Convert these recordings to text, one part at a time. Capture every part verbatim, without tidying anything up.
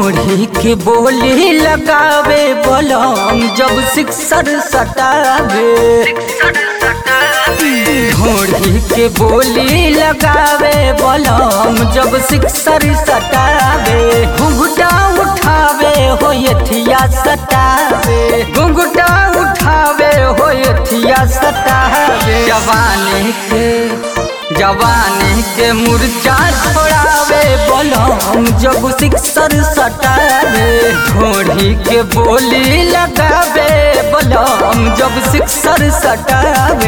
ढोढ़ी के बोली लगावे बलम जब सिक्सर सटावे। ढोढ़ी के बोली लगावे बलम जब सिक्सर सटावे। घुंघटा उठावे हो यथिया सटावे। घुंघटा उठावे हो यथिया सटावे। जवानी के जवानी के मुर्चा छोड़ावे बलम जब सिक्सर सटावे। ढोढ़ी के बोली लगावे बलम जब सिक्सर सटावे।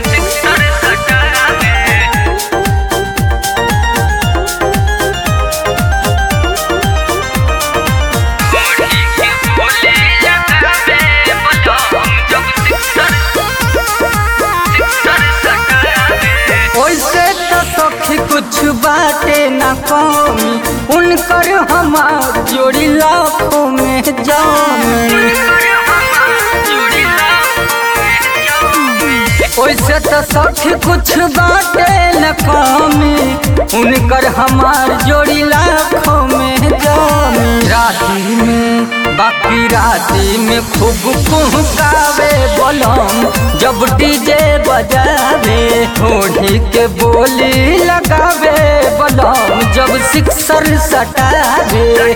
कुछ बाटे न कमी उनकर हमार जोड़ी लाखों में जामी। वैसे तो सखी कुछ बाटे न कमी उनकर हमार जोड़ी लाखों में जामी। राती में बाकी राती में खूब कुहकावे बलम जब डीजे बजावे। ढोढ़ी के बोली लगावे बलम जब सिक्सर सटावे।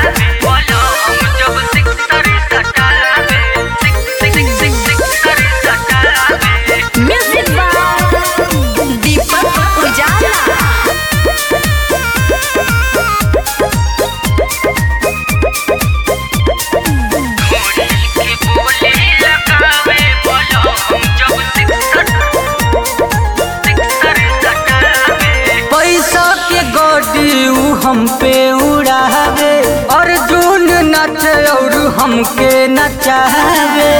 हम पे उड़ावे अर्जुन नचे और हमके नचावे।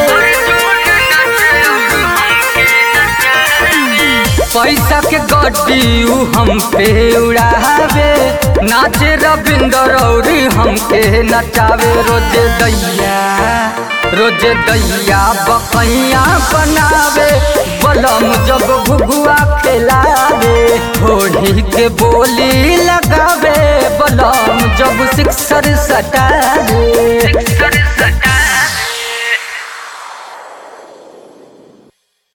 पैसा के गड्डी हम पे उड़ावे नाचे रविंदर और हमके नचावे। रोजे दैया रोजे दैया बकैया बनावे बलम जब घुघुआ खिलावे। ढोढ़ी के बोली लगावे बलम जब सिक्सर सटावे।